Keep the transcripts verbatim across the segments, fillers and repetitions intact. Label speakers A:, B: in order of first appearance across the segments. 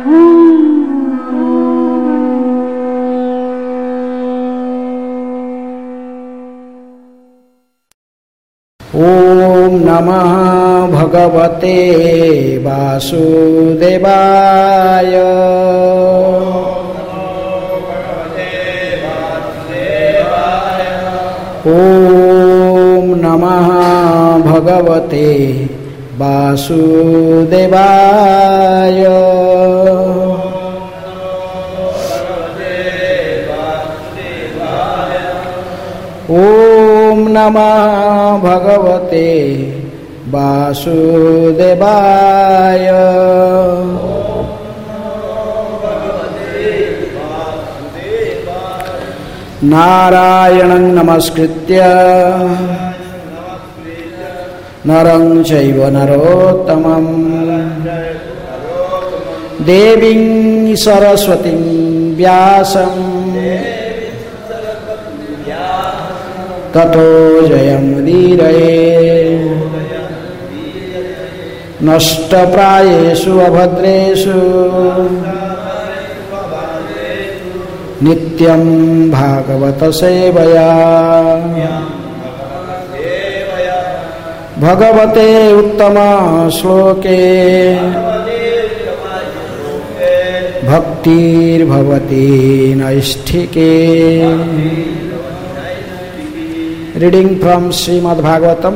A: ओम नमः भगवते वासुदेवाय। ओम नमः भगवते वासुदेवाय। ओम नमः भगवते वासुदेवाय। नारायणं नमस्कृत्य नरं चैव नरोत्तमं देवीं सरस्वतीं व्यासं ततो जयमुदीरये। नष्टप्रायेषु अभद्रेषु नित्यं भागवत सेवया। भगवते उत्तम श्लोके भक्तिर्भवति नैष्ठिके। Reading from Srimad Bhagavatam,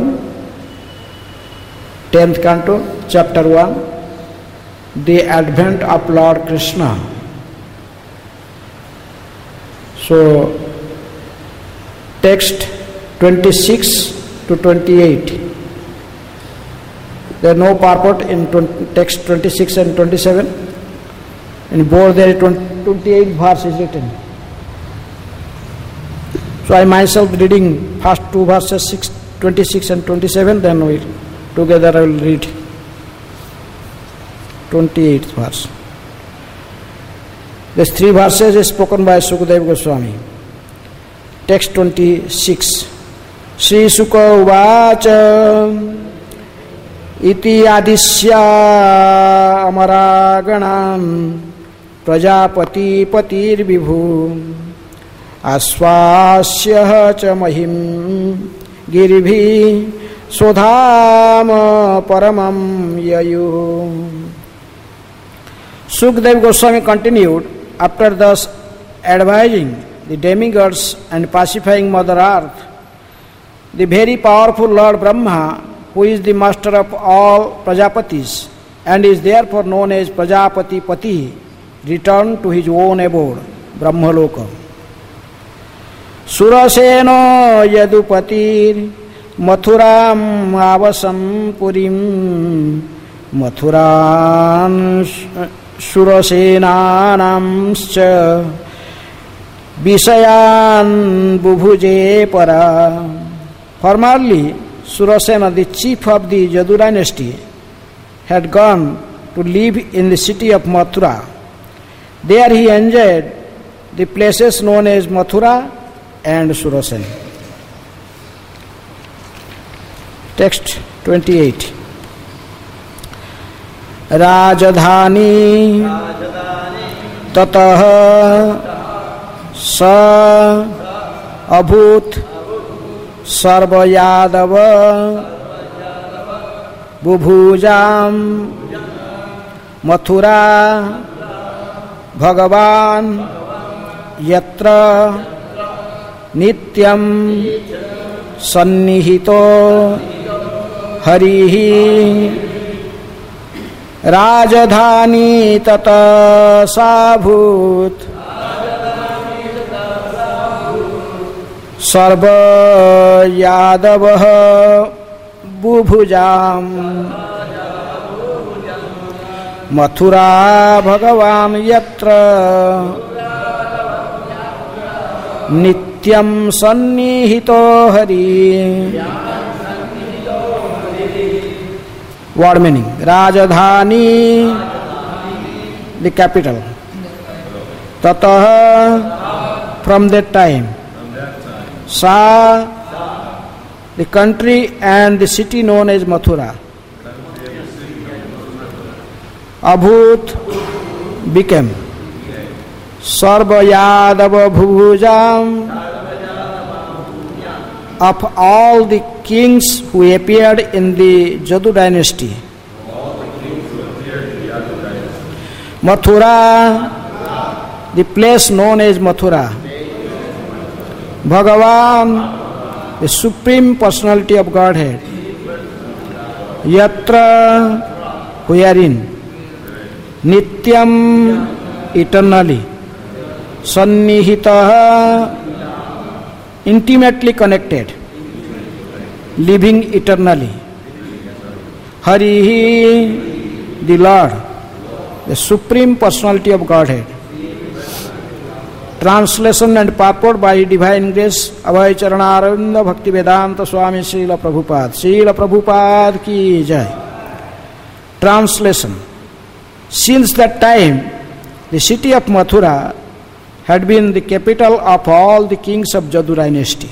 A: tenth canto, chapter one, the advent of Lord Krishna. So, text twenty-six to twenty-eight. There is no purport in text twenty-six and twenty-seven. In both there is twenty-eight verses written. So I myself reading first two verses, six, twenty-six and twenty-seven, then we together I will read twenty-eighth verse. These three verses is spoken by Sukadeva Goswami. Text twenty-six. Shri Suka uvacha iti adisya amaraganam prajapati patir vibhu आश्वास्यः च महिं गिरिभिः स्वधाम परमं ययुः. Sukadeva Goswami continued, after thus advising the demigods and pacifying Mother Earth, the very powerful Lord Brahma, who is the master of all Prajapatis and is therefore known as Prajapati Pati, returned to his own abode, Brahmaloka. Suraseno yadupatir mathuram avasam purim mathuran surasenanamscha visayan bubhuje para. Formerly, Surasena, the chief of the Yadu dynasty, had gone to live in the city of Mathura. There he enjoyed the places known as Mathura and Surasen. Text twenty-eight. Rajadhani tatah sa abhut sarva yadava bubhujam mathura bhagavan yatra nityam sannihito harihi rajadhani tata sabhut sarva yadavah bubhujam mathura bhagavan yatra nityam sannihito hari. Word meaning. Rajadhani, the capital. Tatah, from that time. Sa, the country and the city known as Mathura. Abhut, became Sarva Yadava Bhujam of all the kings who appeared in the Jadu dynasty. Mathura, the place known as Mathura. Bhagavan, the Supreme Personality of Godhead. Yatra, wherein. Nityam, eternally. Sannihitaha, intimately connected. Living eternally. Harihi, the Lord, the Supreme Personality of Godhead. Translation and purport by Divine Grace, Abhay Charanaravindra Bhakti Vedanta Swami Srila Prabhupada. Srila Prabhupada ki jai. Translation. Since that time, the city of Mathura had been the capital of all the kings of Jadu dynasty.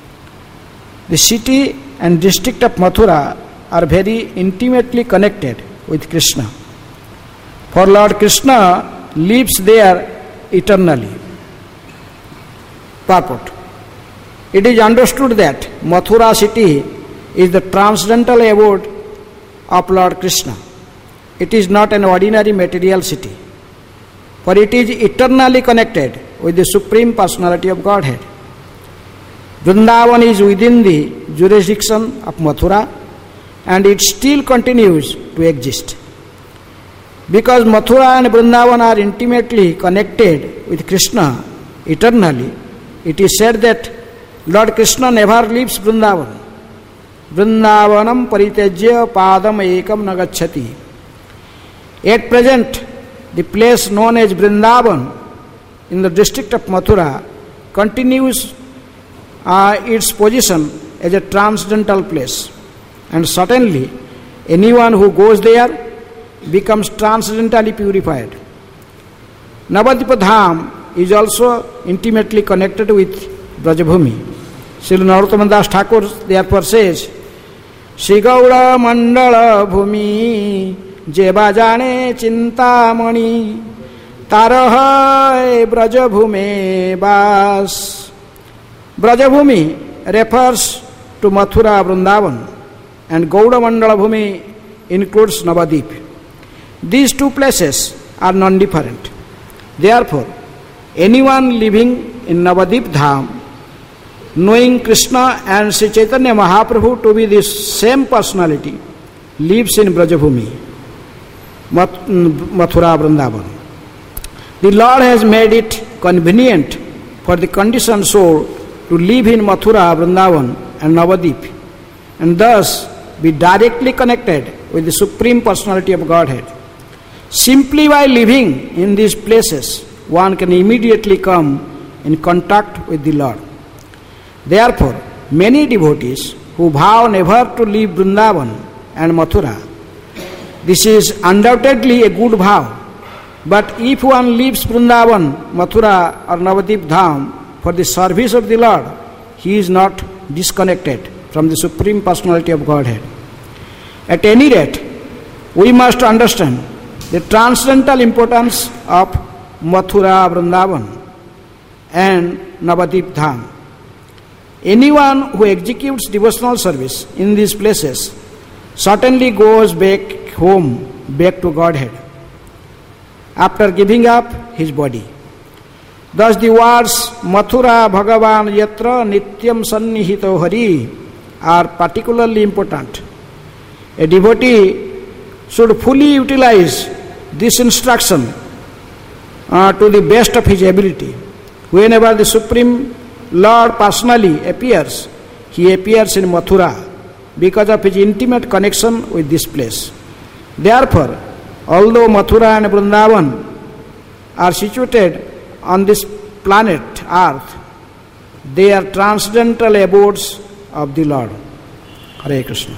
A: The city and district of Mathura are very intimately connected with Krishna. For Lord Krishna lives there eternally. Purport. It is understood that Mathura city is the transcendental abode of Lord Krishna. It is not an ordinary material city, for it is eternally connected with the Supreme Personality of Godhead. Vrindavan is within the jurisdiction of Mathura, and it still continues to exist. Because Mathura and Vrindavan are intimately connected with Krishna eternally, it is said that Lord Krishna never leaves Vrindavan. Vrindavanam paritejya padam ekam nagacchati. At present, the place known as Vrindavan in the district of Mathura continues uh, its position as a transcendental place, and certainly anyone who goes there becomes transcendentally purified. Navadipa Dham is also intimately connected with Brajabhumi. Srila Narottama Das Thakur therefore says, Shri Gaura Mandala Bhumi Jeba Jane Chintamani Tarahai Brajabhume Bas. Brajabhumi refers to Mathura Vrindavan, and Gaura Mandala Bhumi includes Navadip. These two places are non-different. Therefore, anyone living in Navadip Dham, knowing Krishna and Sri Chaitanya Mahaprabhu to be the same personality, lives in Brajabhumi, Mathura Vrindavan. The Lord has made it convenient for the conditioned soul to live in Mathura Vrindavan and Navadip, and thus be directly connected with the Supreme Personality of Godhead. Simply by living in these places, one can immediately come in contact with the Lord. Therefore, many devotees who vow never to leave Vrindavan and Mathura, this is undoubtedly a good vow. But if one leaves Vrindavan, Mathura or Navadip Dham for the service of the Lord, he is not disconnected from the Supreme Personality of Godhead. At any rate, we must understand the transcendental importance of Mathura Vrindavan and Navadip Dham. Anyone who executes devotional service in these places certainly goes back home, back to Godhead, after giving up his body. Thus the words Mathura Bhagavan Yatra Nityam Sannihito Hari are particularly important. A devotee should fully utilize this instruction uh, to the best of his ability. Whenever the Supreme Lord personally appears, he appears in Mathura because of his intimate connection with this place. Therefore, although Mathura and Vrindavan are situated on this planet Earth, they are transcendental abodes of the Lord. Hare Krishna.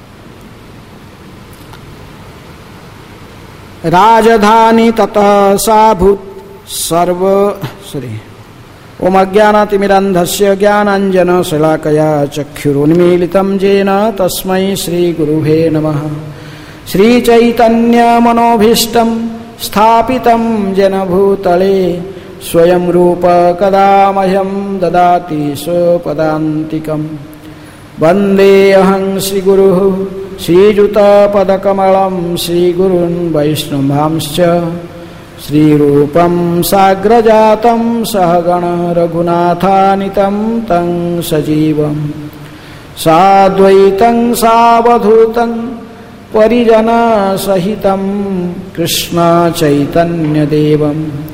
A: Rajadhani tata sabhut sarva sorry Om Ajnanatimirandhasya Jnananjana Salakaya Chakshurunmilitam Jena Tasmai Shri Gurubhe Namaha. Shri Chaitanya Manobhishtam स्थापितं येन भूतले स्वयं रूप कदा मह्यं ददाति स्वपदान्तिकम्। वन्देऽहं श्रीगुरुः श्रीयुतपदकमलं श्रीगुरून् वैष्णवांश्च श्रीरूपं साग्रजातं सहगण रघुनाथानितं तं सजीवम् साद्वैतं सावधूतं परिजनसहितं कृष्ण चैतन्यदेवं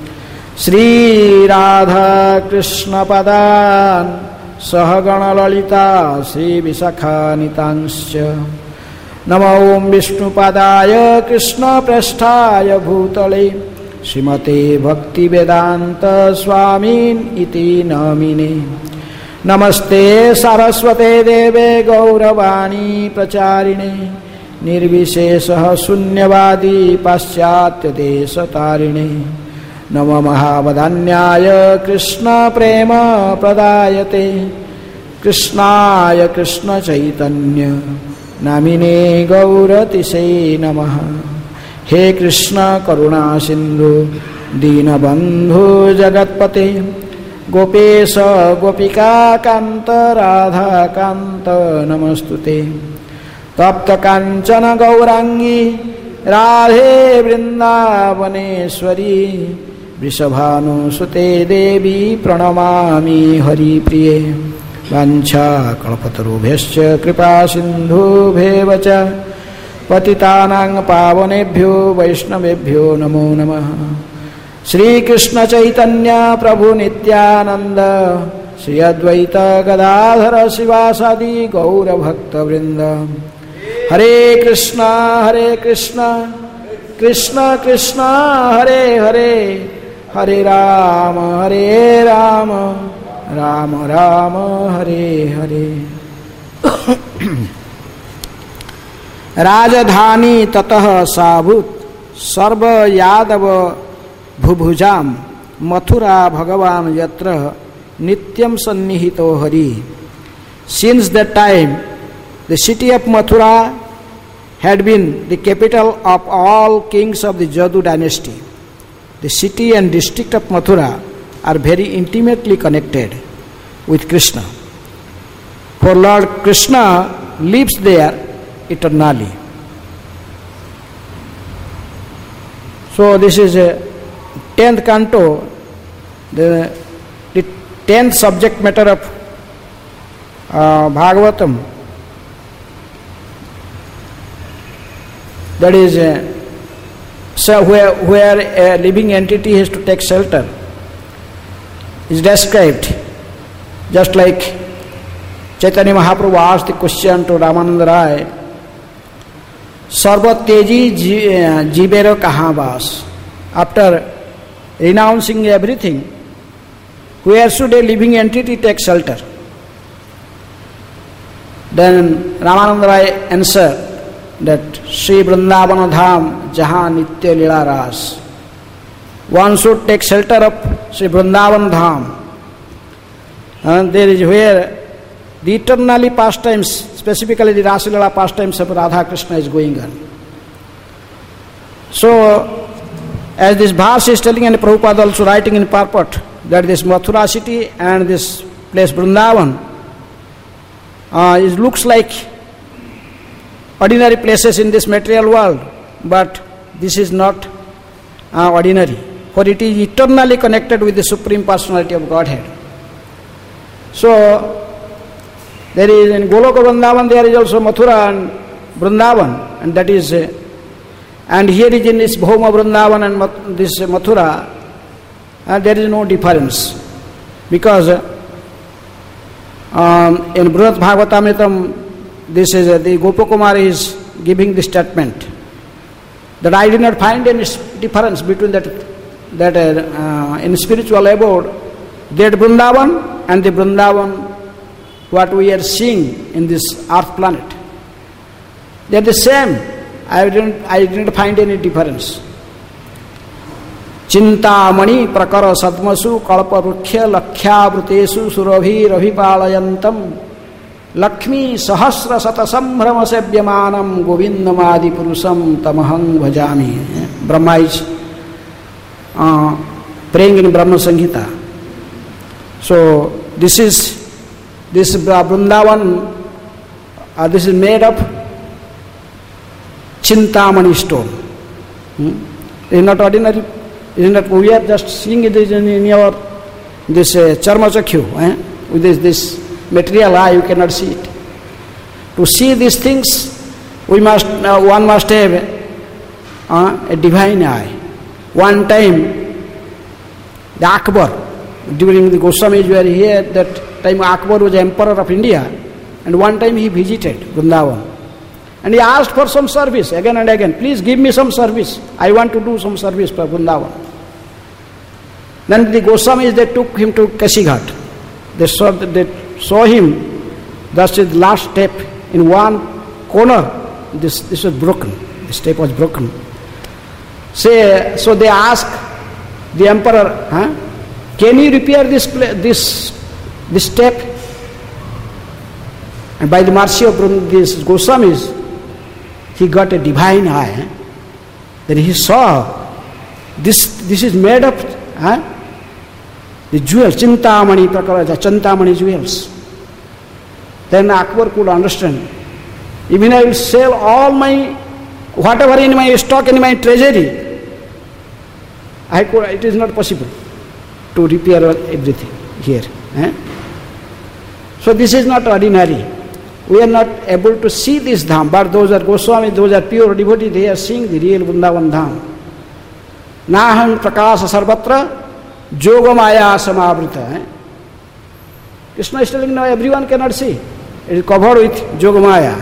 A: श्रीराधाकृष्णपदान् सहगणललिता श्रीविशाखानितांश्च। नमो विष्णुपदाय कृष्णप्रेष्ठाय भूतले श्रीमते भक्तिवेदान्त स्वामिन् इति नामिने। नमस्ते सारस्वते देवे गौरवाणी प्रचारिणे निर्विशेषः शून्यवादी पाश्चात्यदेशतारिणे। नमो महावदान्याय कृष्ण प्रेम प्रदायते कृष्णाय कृष्ण चैतन्य नामिने गौरतिसे नमः। हे कृष्ण करुणा सिंधु दीनबंधु जगत्पते गोपेश गोपिका कांत राधा कांत नमस्तुते। तप्त कांचन गौरांगी राधे वृंदावनेश्वरी वृषभानुसुते देवी प्रणमामि हरिप्रिये। वाञ्छा कल्पतरुभ्यश्च कृपा सिन्धुभ्येव च पतितानां पावनेभ्यो वैष्णवेभ्यो नमो नमः। श्रीकृष्ण चैतन्य प्रभु नित्यानंद श्री अद्वैत गदाधर शिवासादि गौरभक्तवृंद। हरे कृष्ण हरे कृष्ण कृष्ण कृष्ण हरे हरे हरे राम हरे राम राम राम हरे हरे। राजधानी ततः साभूत सर्व यादव भुभुजाम मथुरा भगवान यत्र नित्यम सन्निहितो Hari. Since that time the city of Mathura had been the capital of all kings of the Jadu dynasty. The city and district of Mathura are very intimately connected with Krishna, for Lord Krishna lives there eternally. So this is a tenth canto, the, the tenth subject matter of uh, Bhagavatam. That is, uh, so where, where a living entity has to take shelter is described, just like Chaitanya Mahaprabhu asked the question to Ramananda Rai, Sarva teji jibero kaha vas. After renouncing everything, where should a living entity take shelter? Then Ramananda Rai answered that Sri Vrindavana Dham Jahan Nitya Lila Ras. One should take shelter of Sri Vrindavan Dham. And there is where the eternally pastimes, specifically the Rasalila pastimes of Radha Krishna is going on. So, as this verse is telling, and Prabhupada also writing in purport, that this Mathura city and this place Vrindavan, uh, it looks like ordinary places in this material world, but this is not uh, ordinary, for it is eternally connected with the Supreme Personality of Godhead. So, there is in Goloka Vrindavan, there is also Mathura and Vrindavan, and that is, uh, and here is in this Bhoma Vrindavan and Mat- this uh, Mathura, uh, there is no difference, because uh, um, in Brihad Bhagavatamritam, this is uh, the Gopakumar is giving the statement that I did not find any difference between that that uh, in spiritual abode, that Vrindavan and the Vrindavan what we are seeing in this earth planet. They are the same. I didn't I didn't find any difference. Chintamani prakara sadmasu kalpa rukhya lakhya vruteshu surabhi rabhipalayantam Lakshmi sahasra sata sambrama sebyamanam govindamadi purusam tamahang bhajami. Brahma is uh, praying in Brahma Samhita. So this is this Vrindavan. Uh, this is made of Chintamani stone. Hmm? It is not ordinary. It is not. We are just seeing it in, in our this uh, charma chakyu. Eh? With this this material eye, you cannot see it. To see these things, we must. Uh, one must have uh, a divine eye. One time, the Akbar, during the Goswamis were here, that time Akbar was emperor of India, and one time he visited Vrindavan. And he asked for some service again and again. Please give me some service. I want to do some service for Vrindavan. Then the Goswamis, they took him to Kashighat. They saw, they saw him, thus his last step in one corner. This, this was broken. The step was broken. Say, so they asked the emperor, huh, can you repair this, this, this step? And by the mercy of these Goswamis, he got a divine eye. Eh? Then he saw this, this is made of eh? the jewels, Chintamani Prakaraja, Chintamani jewels. Then Akbar could understand. Even I will sell all my, whatever in my stock, in my treasury, I could, it is not possible to repair everything here. Eh? So this is not ordinary. We are not able to see this dham, but those are Goswami, those are pure devotees, they are seeing the real Vrindavan dham. Naham prakasa sarvatra yogamaya samavrita. Krishna is telling now everyone cannot see. It is covered with yogamaya.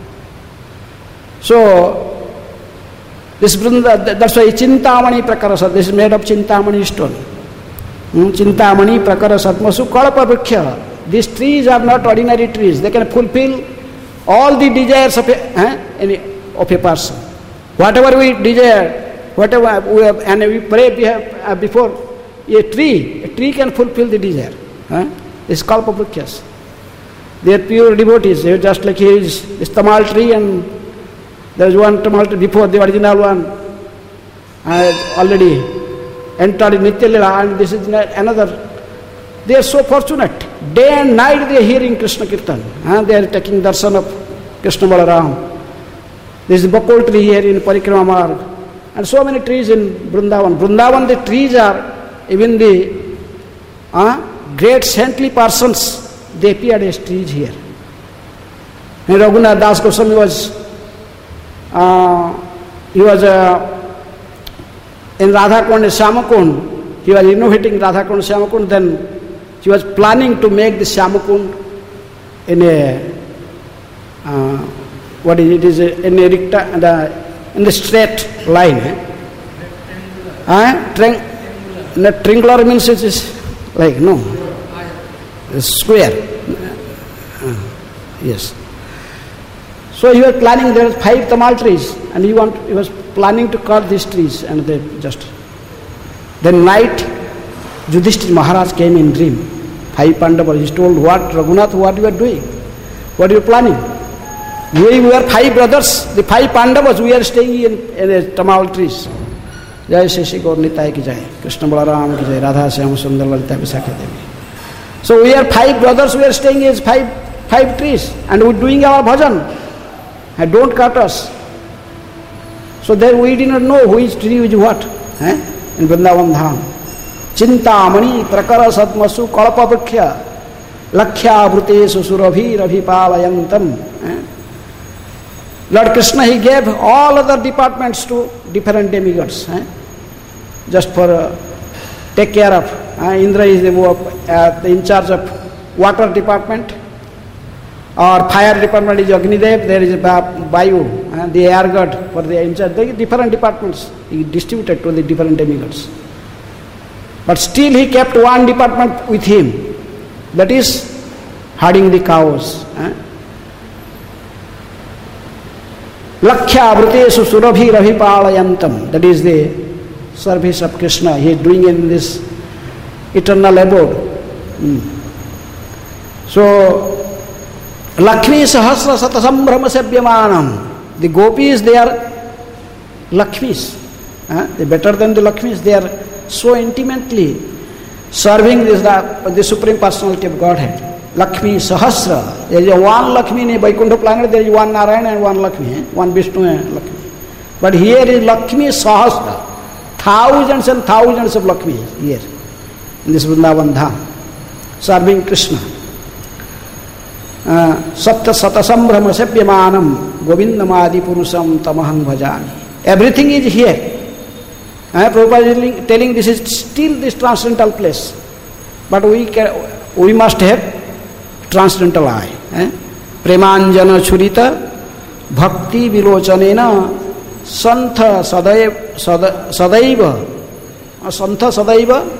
A: So, this Vrindavan, that's why Chintamani prakarasat, this is made of Chintamani stone. Hmm? Chintamani prakarasat masu kalpa vriksha. These trees are not ordinary trees. They can fulfill all the desires of a, eh, any, of a person. Whatever we desire, whatever we have, and we pray we have, uh, before a tree, a tree can fulfill the desire. Eh? It's kalpa vrikshas. They are pure devotees. They are just like here is this tamal tree, and there is one tamal tree before the original one. I already entered in Nitya Lila, and this is another. They are so fortunate. Day and night they are hearing Krishna Kirtan. Uh, they are taking darshan of Krishna Balaram. There is a bakul tree here in Parikrama Marg. And so many trees in Vrindavan. Vrindavan, the trees are, even the uh, great saintly persons, they appeared as trees here. And Raghunath Das Goswami was, uh, he was uh, in Radhakund, Shyamakund. He was innovating Radhakund, Shyamakund, then he was planning to make the Shyamakund in a, uh, what is it, is a, in a recta, in the straight line. Eh? Uh, Tri- triangular means it is like, no, square. Uh, yes. So he was planning, there were five tamal trees, and he, want, he was planning to cut these trees, and they just, then night, Yudhishthira Maharaj came in dream. Five Pandavas. He told, what, Raghunath, what you are doing? What are you planning? We, we are five brothers, the five Pandavas, we are staying in, in a tamal trees. Jai Sheshi Gaur Nitai ki jai, Krishna Balaram ki jai, Radha Syama Sundar Lalita Visakha Devi. So we are five brothers, we are staying in five, five trees, and we are doing our bhajan. And don't cut us. So then we did not know which tree is what. Eh? In Vrindavan Dham. Chintamani prakara satmasu kalpa vriksha lakhya bhrutesu surabhi rabhipalayantam. Lord Krishna, he gave all other departments to different demigods. Eh? Just for uh, take care of. Uh, Indra is the, uh, in charge of water department. Or fire department is Agnidev, there is Vayu, uh, the air god for the in charge. The different departments he distributed to the different demigods. But still he kept one department with him, that is herding the cows. Lakhya Vrutesu Surabhi Rabhipalayantam, that is the service of Krishna he is doing in this eternal abode. Mm. So, Lakshmi Sahasra Satasambhrama Sabhyamanam, the gopis, they are Lakshmis. Uh, they are better than the Lakshmis, they are so intimately serving this, the, the Supreme Personality of Godhead. Lakshmi Sahasra. There is a one Lakshmi in Vaikuntha planet, there is one Narayana and one Lakshmi, one Vishnu and Lakshmi. But here is Lakshmi Sahasra. Thousands and thousands of Lakshmi here in this Vrindavan Dham, serving Krishna. Sapta Satasambhrama Sepyamanam Govindamadi Purusam Tamaham Bhajani. Everything is here. Uh, Prabhupada is telling this is still this transcendental place. But we can, we must have transcendental eye. Eh? Premanjana Churita Bhakti Vilochanena Santha Sadaiva Sadaiva Santha Sadaiva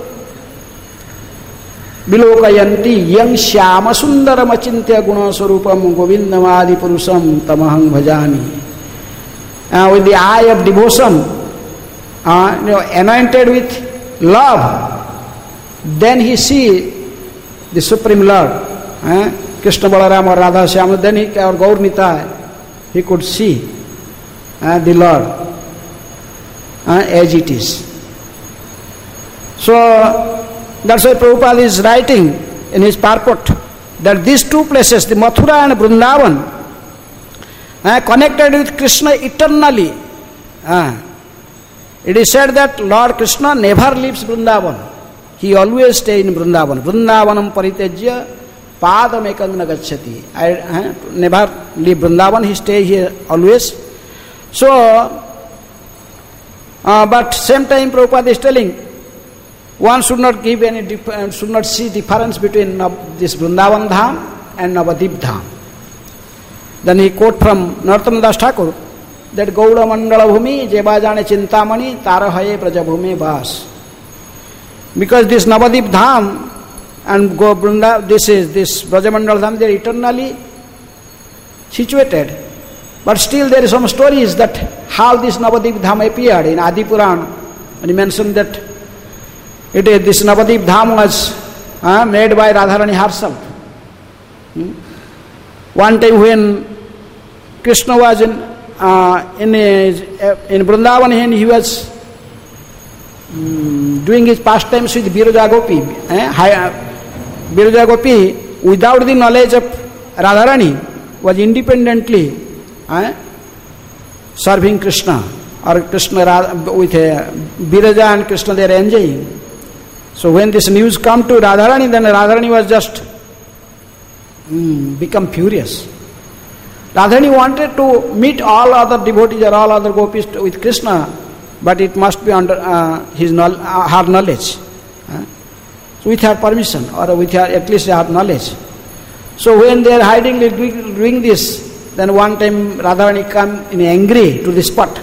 A: Bilokayanti Yang Shyama Sundara Machintya Guna Swarupam Govindamadi Purusam Tamahang Bhajani. Uh, with the eye of devotion, uh, you know, anointed with love, then he see the Supreme Lord, uh, Krishna Balaram or Radha Shyama, then he, or Gaur Nitai, he could see uh, the Lord uh, as it is. So, that's why Prabhupada is writing in his purport that these two places, the Mathura and Vrindavan, uh, connected with Krishna eternally. Uh, it is said that Lord Krishna never leaves Vrindavan. He always stays in Vrindavan. Vrindavanam paritejya padam ekam nagacchati. I uh, never leave Vrindavan, he stays here always. So, uh, but same time Prabhupada is telling, one should not give any, dif- uh, should not see difference between Nav- this Vrindavan Dham and Navadip Dham. Then he quote from Narottama Das Thakur that Gaura Mandala Bhumi Jebajane Chintamani Tarahaye Prajabhume Vas. Because this Navadip Dham and Go Vrinda, this is this Brajamandal Dham, they are eternally situated. But still there is some stories that how this Navadip Dham appeared in Adi Puran. And he mentioned that it is, this Navadip Dham was uh, made by Radharani herself. Hmm? One time when Krishna was in uh, in, his, uh, in Vrindavan, and he was um, doing his pastimes with Viraja Gopi. Eh? Viraja Gopi, without the knowledge of Radharani, was independently eh, serving Krishna. Or Krishna with uh, Viraja and Krishna, they are enjoying. So when this news come to Radharani, then Radharani was just mm, become furious. Radharani wanted to meet all other devotees or all other gopis with Krishna, but it must be under uh, his uh, her knowledge. Uh, so with her permission, or with her at least her knowledge. So when they are hiding doing this, then one time Radharani come in angry to the spot.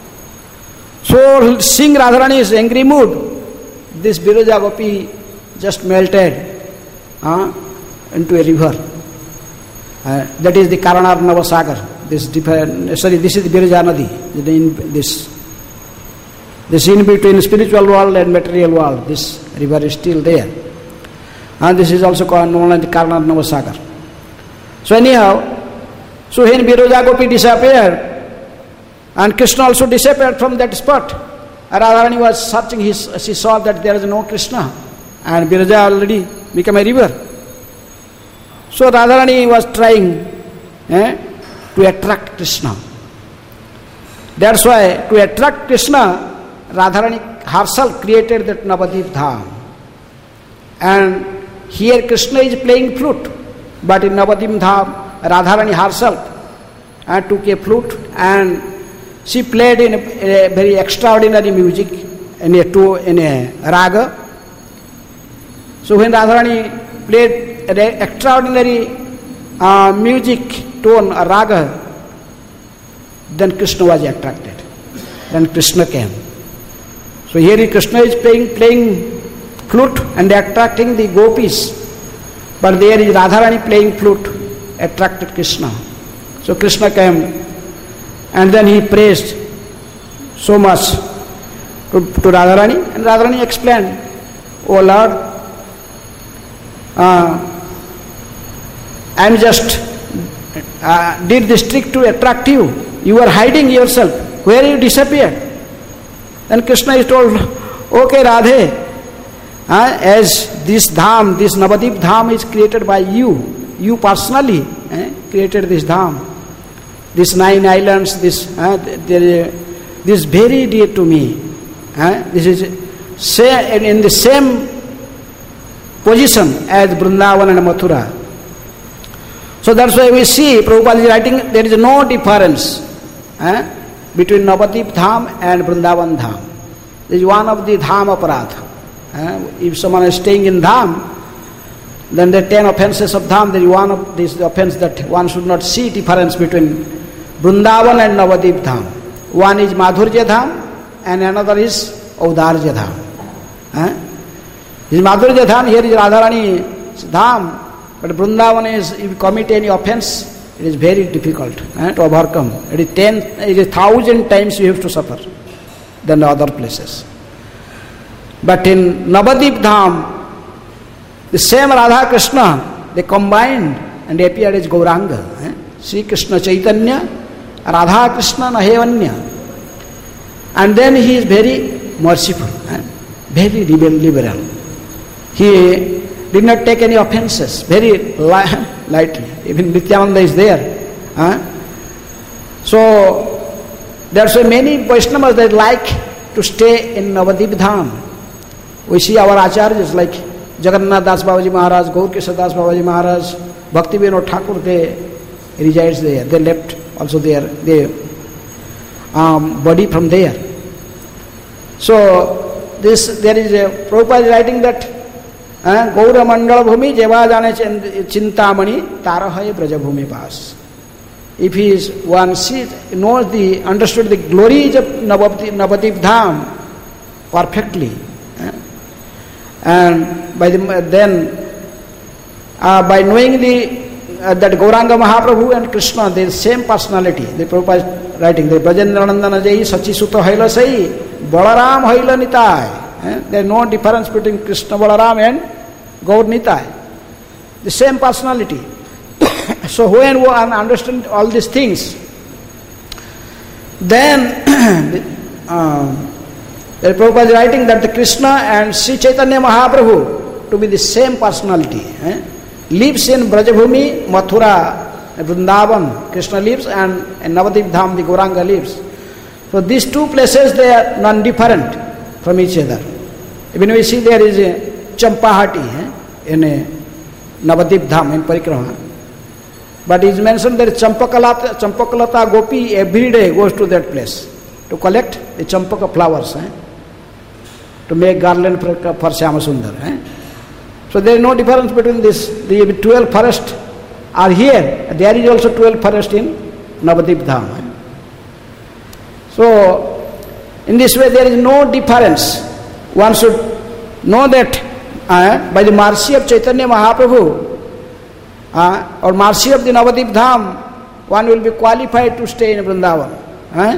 A: So seeing Radharani's angry mood, this Viraja Gopi just melted uh, into a river. Uh, that is the Karanarnava Sagar. This different, sorry, this is the Viraja Nadi. This, this in between spiritual world and material world, this river is still there. And this is also called known as the Karanarnava Sagar. So anyhow, so when Viraja Gopi disappeared, and Krishna also disappeared from that spot, Radharani was searching, his, she saw that there is no Krishna, and Viraja already became a river. So Radharani was trying eh, to attract Krishna. That's why to attract Krishna, Radharani herself created that Navadip Dham. And here Krishna is playing flute, but in Navadip Dham, Radharani herself uh, took a flute and she played in a, a very extraordinary music in a, two, in a raga. So when Radharani played an extraordinary uh, music tone, a raga, then Krishna was attracted. Then Krishna came. So here Krishna is playing, playing flute and attracting the gopis. But there is Radharani playing flute, attracted Krishna. So Krishna came. And then he praised so much to, to Radharani, and Radharani explained, "Oh Lord, uh, I am just uh, did this trick to attract you. You are hiding yourself. Where you disappeared?" Then Krishna is told, okay Radhe, uh, as this dham, this Navadip dham is created by you, you personally uh, created this dham, these nine islands, this, uh, this is very dear to me. Uh, this is say, in the same position as Vrindavan and Mathura. So that's why we see Prabhupada is writing, there is no difference eh, between Navadip Dham and Vrindavan Dham. This is one of the Dham aparadh. Eh, if someone is staying in Dham, then the ten offences of Dham, there is one of these offense that one should not see difference between Vrindavan and Navadip Dham. One is Madhurya Dham and another is Audarya Dham. Eh? This is Madhurya Dham, here is Radharani's Dham. But Vrindavan is, if you commit any offense, it is very difficult eh, to overcome. It is ten, it is thousand times you have to suffer than the other places. But in Navadip Dham, the same Radha Krishna, they combined and they appeared as Gauranga. Eh? Sri Krishna Chaitanya, Radha Krishna Nahevanya. And then he is very merciful, eh? very liberal. He did not take any offenses, very li- lightly. Even Nityananda is there. Huh? So, there are so many Vaishnavas that like to stay in Navadip Dham. We see our acharyas like Jagannath Das Babaji Maharaj, Gaur Kishore Das Babaji Maharaj, Bhakti Vinod Thakur, they resides there. They left also their, their um, body from there. So, this there is a Prabhupada is writing that Gaura Mandala Bhumi Jeva Jane Chintamani Tarahay Brajabhumi Pas. If he is one sees, knows the, understood the glories of Navadip Dham perfectly, eh? and by the, then uh, by knowing the uh, that Gauranga Mahaprabhu and Krishna, they are same personality. The Prabhupada is writing, the Brajendranandana Jai Sachi Sutta Haila Sai Balaram Haila Nitai. There is no difference between Krishna Balaram and Gaur Nitai. The same personality. So when one understands all these things, then um, the Prabhupada is writing that the Krishna and Sri Chaitanya Mahaprabhu to be the same personality. Eh? Lives in Brajabhumi, Mathura, Vrindavan, Krishna lives, and in Navadip Dham, the Gauranga lives. So these two places, they are non-different from each other. Even we see there is a Champahati eh, in a Navadip Dham, in Parikrama. But it is mentioned that Champakalata, Champakalata Gopi every day goes to that place to collect the Champaka flowers, eh, to make garland for, for Shyamasundar. Eh. So there is no difference between this. The twelve forests are here. There is also twelve forests in Navadip Dham. Eh. So in this way there is no difference. One should know that uh, by the mercy of Chaitanya Mahaprabhu uh, or mercy of the Navadip Dham, one will be qualified to stay in Vrindavan. Uh?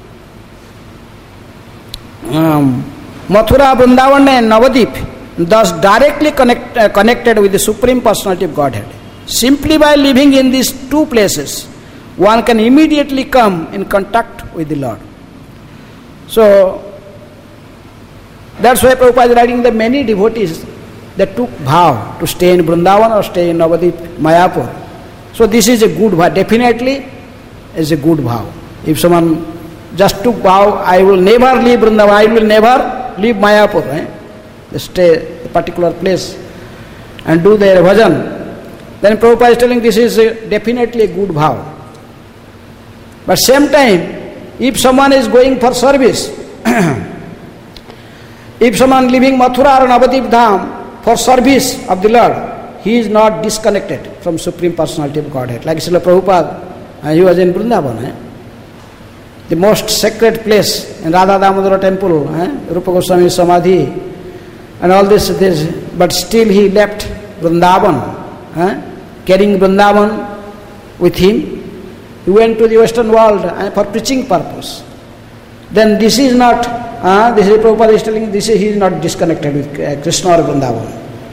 A: Um, Mathura, Vrindavan and Navadip thus directly connect, uh, connected with the Supreme Personality of Godhead. Simply by living in these two places, one can immediately come in contact with the Lord. So, that's why Prabhupada is writing that many devotees that took vow to stay in Vrindavan or stay in Navadip, Mayapur. So this is a good vow, definitely is a good vow. If someone just took vow, I will never leave Vrindavan, I will never leave Mayapur, eh? They stay a particular place and do their bhajan, then Prabhupada is telling this is a, definitely a good vow. But same time, if someone is going for service, if someone leaving Mathura or Navadip Dham for service of the Lord, he is not disconnected from Supreme Personality of Godhead. Like Srila Prabhupada, uh, he was in Vrindavan, eh? the most sacred place in Radha Damodara temple, eh? Rupa Goswami Samadhi, and all this, this, but still he left Vrindavan, eh? carrying Vrindavan with him. He went to the Western world uh, for preaching purpose. Then this is not, uh, this is Prabhupada is telling, this is, he is not disconnected with uh, Krishna or Vrindavan.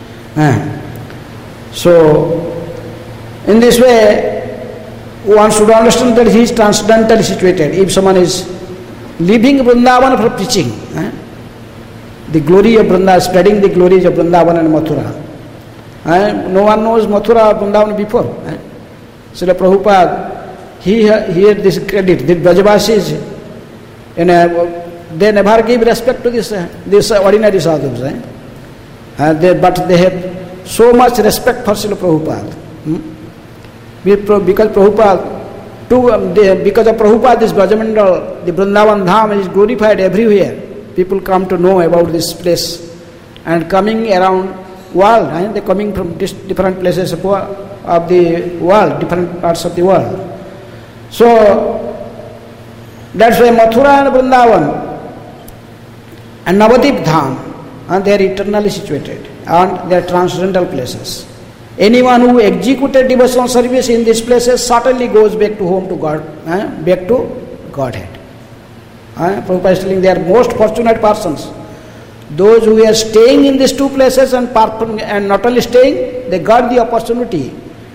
A: Uh. So, in this way, one should understand that he is transcendentally situated. If someone is leaving Vrindavan for preaching, uh, the glory of Vrindavan, spreading the glories of Vrindavan and Mathura. And no one knows Mathura or Vrindavan before. Srila Prabhupada, he here this credit, the Brajavasis, and uh, they never give respect to this uh, this uh, ordinary sadhus. Eh? Uh, they, but they have so much respect for Srila Prabhupada. Hmm? Because Prabhupada, to, um, they, because of Prabhupada, this Brajamandal, the Vrindavan Dham is glorified everywhere. People come to know about this place and coming around world. Eh? They're coming from different places of, of the world, different parts of the world. So that's why Mathura and Vrindavan and Navadip Dham, and they are eternally situated and they are transcendental places. Anyone who executed devotional service in these places certainly goes back to home to God, eh? back to Godhead. Eh? Prabhupada is telling they are most fortunate persons. Those who are staying in these two places and, and not only staying, they got the opportunity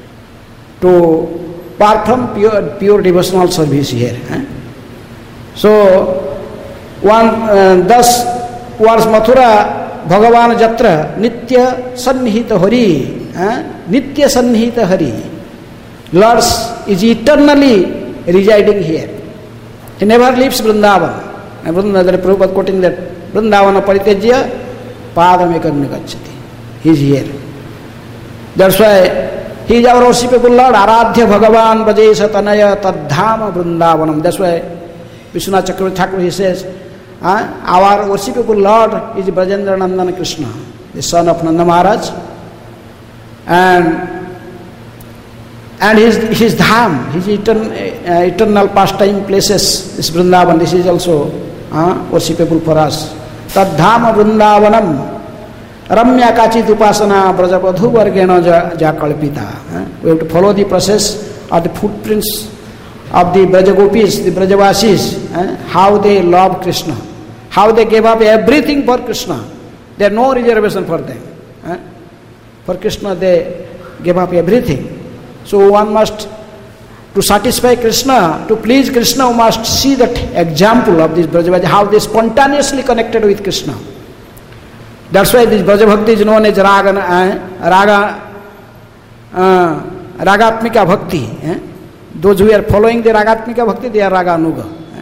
A: to perform pure, pure devotional service here. Eh? So, one uh, thus was Mathura Bhagavan Jatra Nitya Sannihita Hari. Uh, Nitya Sannihita Hari. Lord is eternally residing here. He never leaves Vrindavan. And Vrindavan, Prabhupada quoting that Vrindavana Paritejya Padamekam Nigacchati. He is here. That's why he is our worshipable Lord. Aradhya Bhagavan Bhajesha Tanaya Tadhama Vrindavanam. That's why Vishwanath Chakravarti Thakur, he says, uh, our worshipable Lord is Brajendra Nandana Krishna, the son of Nanda Maharaj, and and his his dham, his etern, uh, eternal pastime places, this Vrindavan, this is also uh, worshipable for us. Tadhama Vrindavanam Ramya Kachit Upasana Brajabadhu Vargena Jakalpita. We have to follow the process of the footprints of the Brajagopis, the Brajavasis, eh, how they love Krishna, how they gave up everything for Krishna. There are no reservation for them. Eh. For Krishna they gave up everything. So one must, to satisfy Krishna, to please Krishna, one must see that example of this Brajavasis, how they spontaneously connected with Krishna. That's why this Brajabhakti is known as Raga, eh, Raga, uh, Ragatmika Bhakti. Eh. Those who are following the Ragatmika Bhakti, they are Raganuga.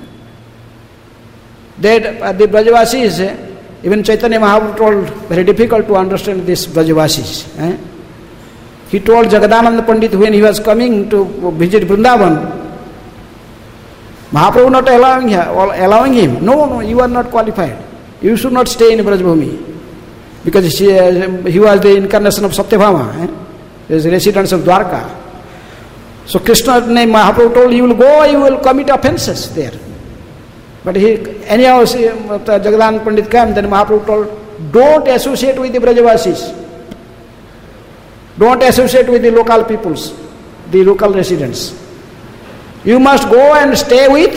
A: That uh, the Brajavasis, even Chaitanya Mahaprabhu told, very difficult to understand this Brajavasis. Eh? He told Jagadananda Pandit when he was coming to visit Vrindavan, Mahaprabhu not allowing him, allowing him. No, no, you are not qualified. You should not stay in Brajbhumi. Because she, uh, he was the incarnation of Satyabhama. Eh? He is residents of Dwarka. So Krishna name Mahaprabhu told, you will go, you will commit offenses there. But he, anyhow, Jagadananda Pandit came, then Mahaprabhu told, don't associate with the Brajavasis. Don't associate with the local peoples, the local residents. You must go and stay with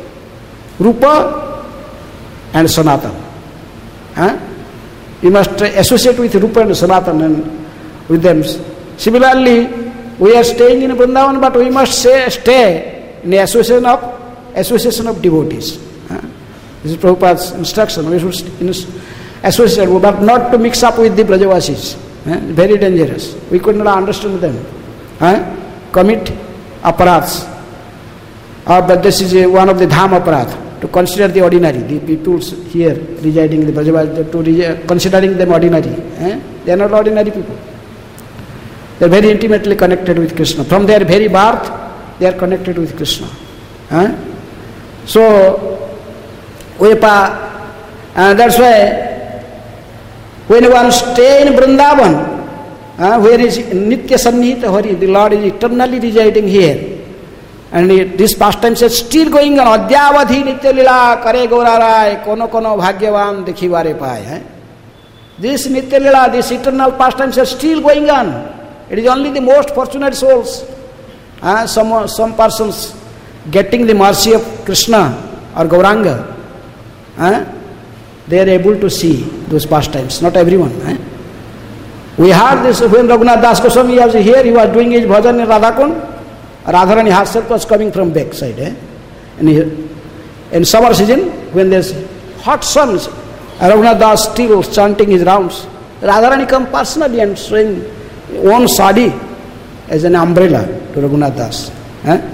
A: Rupa and Sanatana. Huh? You must associate with Rupa and Sanatana and with them. Similarly, we are staying in Vrindavan, but we must say, stay in the association of association of devotees. Uh, this is Prabhupada's instruction. We should associate, but not to mix up with the Brajavasis. Uh, very dangerous. We could not understand them. Uh, commit aparats. Uh, but this is uh, one of the dham aparat. To consider the ordinary, the people here residing in the Brajavasis, to re- considering them ordinary. Uh, they are not ordinary people. They are very intimately connected with Krishna. From their very birth, they are connected with Krishna. Huh? So, we pa, uh, that's why when one stay in Vrindavan, uh, where is Nitya Sannihita Hari, the Lord is eternally residing here. And it, this pastime is still going on. Adhyavadhi Nitya Lila Kare Gaurarai Kono Kono Bhagyavan Dekhivare Pai. This Nitya Lila, this eternal pastime is still going on. It is only the most fortunate souls. Uh, some, some persons getting the mercy of Krishna or Gauranga, uh, they are able to see those pastimes. Not everyone. Uh. We heard this when Raghunath Das Goswami was here, he was doing his bhajan in Radhakund. Radharani herself was coming from backside. Eh? And he, in summer season, when there is hot sun, Raghunath Das still chanting his rounds. Radharani come personally and showing one sadi as an umbrella to Raghunath Das. Eh?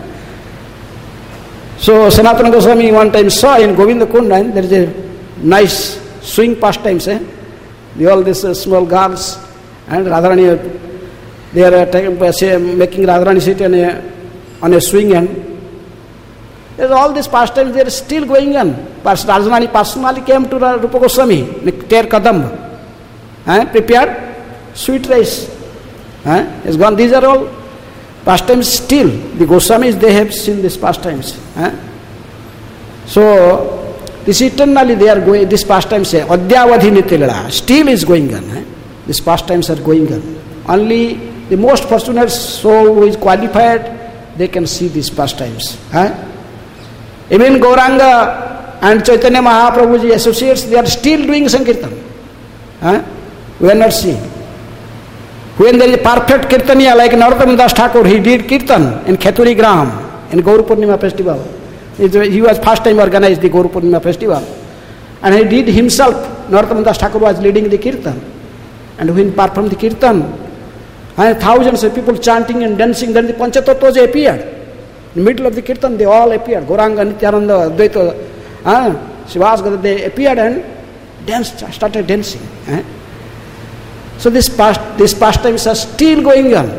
A: So Sanatana Goswami one time saw in Govinda Kunda, there is a nice swing pastimes. Eh? The, all these uh, small girls and Radharani, they are uh, taking, uh, say, making Radharani sit on a, on a swing, and there's all these pastimes, they are still going on. Radharani personally came to Rupa Goswami, Ter Kadamba, eh? prepared sweet rice. Eh? It's gone. These are all pastimes still. The Goswamis, they have seen these pastimes. Eh? So, this eternally they are going, these pastimes say, Adyavadhi Nityalila, still is going on. Eh? These pastimes are going on. Only the most fortunate soul who is qualified, they can see these pastimes. Eh? Even Gauranga and Chaitanya Mahaprabhuji associates, they are still doing Sankirtan. Eh? We are not seeing. When there is a perfect Kirtaniya like Narottam Das Thakur, he did Kirtan in Kheturi Gram, in Gauru Purnima festival. He was first time organized the Gauru Purnima festival. And he did himself, Narottam Das Thakur was leading the Kirtan. And when he performed the Kirtan, and thousands of people chanting and dancing, then the Panchatattvaja appeared. In the middle of the Kirtan, they all appeared. Gauranga, Nityananda, Advaita, uh, Srivas, they appeared and danced, started dancing. Eh? So this past, these pastimes are still going on.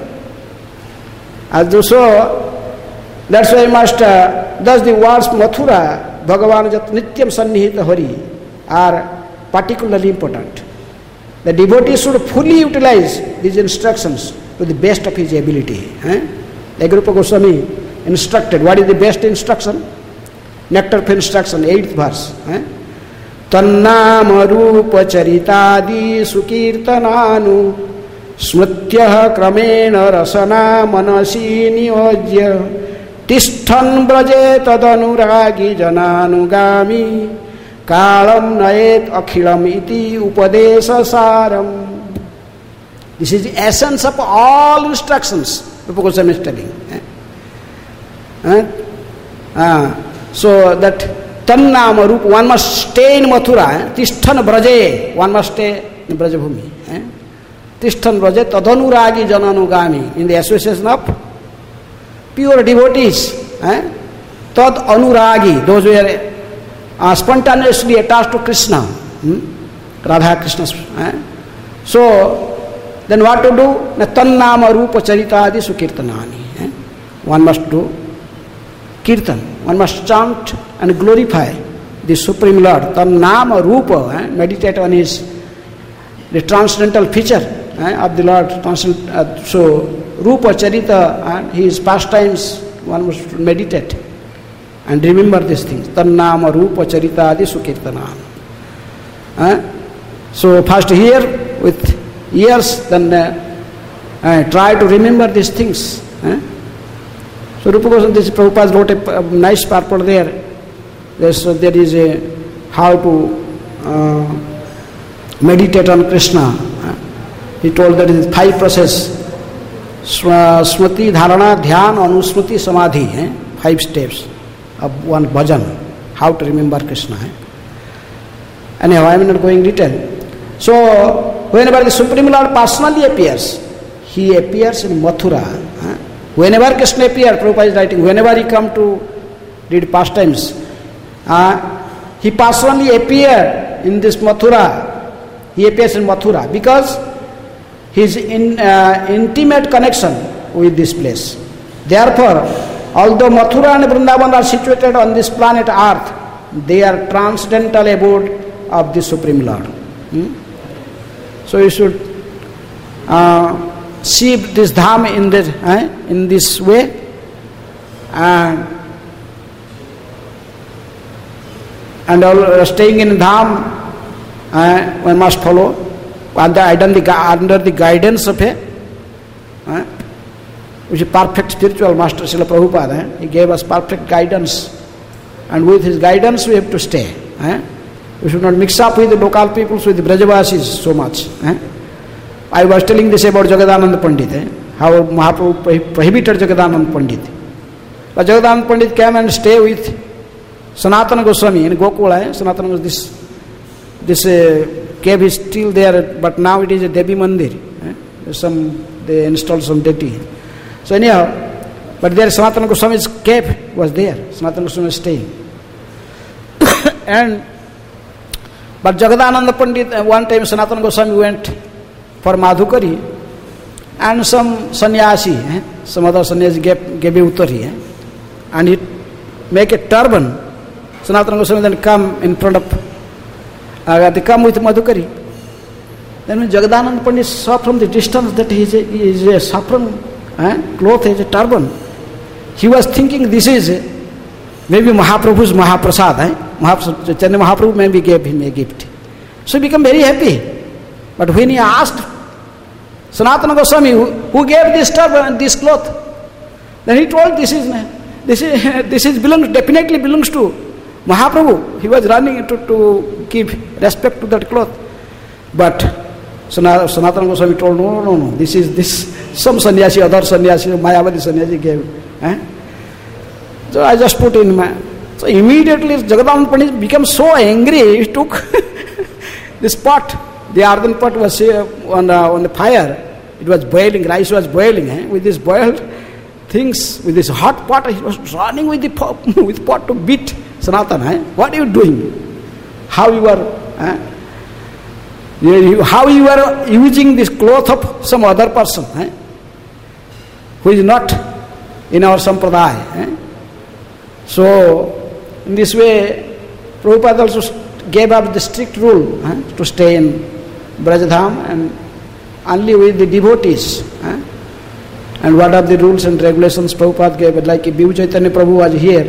A: As so, that's why I must, uh, thus the words Mathura, Bhagavan Jat Nityam Sannihita Hari are particularly important. The devotee should fully utilize these instructions to the best of his ability. Eh? Like Rupa Goswami instructed, what is the best instruction? Nectar of instruction, eighth verse. Eh? Tannam rupa charitadi sukirtananu smrityah kramena rasana manasi niyojya tishthan braje tadanuragi jananugami kalam nayet akhilam iti upadesa saram. This is the essence of all instructions Rupa Goswami is telling. Eh? Eh? Ah, so that Tannama Rupa, one must stay in Mathura. Tishthan Braje, one must stay in Brajabhumi. Eh? Tishthan Braje, Tadanuragi Jananugami, in the association of pure devotees. Eh? Tad Anuragi, those who are uh, spontaneously attached to Krishna. Hmm? Radha Krishna. Eh? So, then what to do? Tannama Rupa Charitadi Sukirtanani. Eh? One must do Kirtan. One must chant and glorify the Supreme Lord. Tannama Rupa, eh? meditate on his, the transcendental feature eh? of the Lord. Uh, so, Rupa Charita and eh? his pastimes, one must meditate and remember these things. Tannama Rupa Charita Adi Sukirtanam. Eh? So, first hear with ears, then uh, uh, try to remember these things. Eh? So Rupa Goswami, this Prabhupada wrote a, a nice purport there. There's, uh, there is a how to uh, meditate on Krishna. Uh, he told that it is five process. Smriti, Dharana, Dhyan, Anusmriti, Samadhi. Eh? Five steps of one bhajan. How to remember Krishna. Eh? Anyhow, I am not going detail. So, whenever the Supreme Lord personally appears, he appears in Mathura. Eh? Whenever Krishna appears, Prabhupada is writing, whenever he come to read pastimes, uh, he personally appeared in this Mathura. He appears in Mathura because his in, uh, intimate connection with this place. Therefore, although Mathura and Vrindavan are situated on this planet Earth, they are transcendental abode of the Supreme Lord. Hmm? So you should uh, see this dham in this, eh, in this way, and and all, uh, staying in dham, uh, one must follow under, under, the, under the guidance of a uh, which is perfect spiritual master Srila Prabhupada. Eh? He gave us perfect guidance, and with his guidance we have to stay. Eh? We should not mix up with the local peoples, with the Brajavasis so much. Eh? I was telling this about Jagadanand Pandit, eh? How Mahaprabhu prohibited Jagadanand Pandit. But Jagadanand Pandit came and stayed with Sanatana Goswami in Gokula. Eh? Sanatana was this this uh, cave is still there, but now it is a Devi Mandir. Eh? Some they installed some deity. So anyhow, but there Sanatana Goswami's cave was there. Sanatana Goswami was staying. And but Jagadananda Pandit, uh, one time Sanatana Goswami went for Madhukari, and some sannyasi, eh? some other sannyasi gave, gave a uttari, eh? and he make a turban. Sanatana Goswami then come in front of, uh, they come with Madhukari. Then when Jagadananda Pandit saw from the distance that he is a, he is a saffron eh? cloth, is a turban, he was thinking this is maybe Mahaprabhu's Mahaprasad. Eh? Mahaprasad, Chaitanya Mahaprabhu maybe gave him a gift. So he became very happy. But when he asked Sanatana Goswami, who, who gave this turban, this cloth, then he told this is this is this is belongs definitely belongs to Mahaprabhu. He was running to, to give respect to that cloth. But Sanatana Goswami told, no, no, no, this is this some sannyasi, other sannyasi, Mayavadi sannyasi gave. Eh? So I just put in my. So immediately Jagadananda Pandit became so angry, he took this pot. The earthen pot was uh, on, uh, on the fire. It was boiling, rice was boiling. Eh? With this boiled things, with this hot pot, he was running with the pot, with pot to beat Sanatana. Eh? What are you doing? How you are, eh? you, how you are using this cloth of some other person, eh? who is not in our sampradaya. Eh? So, in this way, Prabhupada also gave up the strict rule eh? to stay in Brajadham and only with the devotees. Eh? And what are the rules and regulations Prabhupada gave? Like Bhivu Chaitanya Prabhu was here,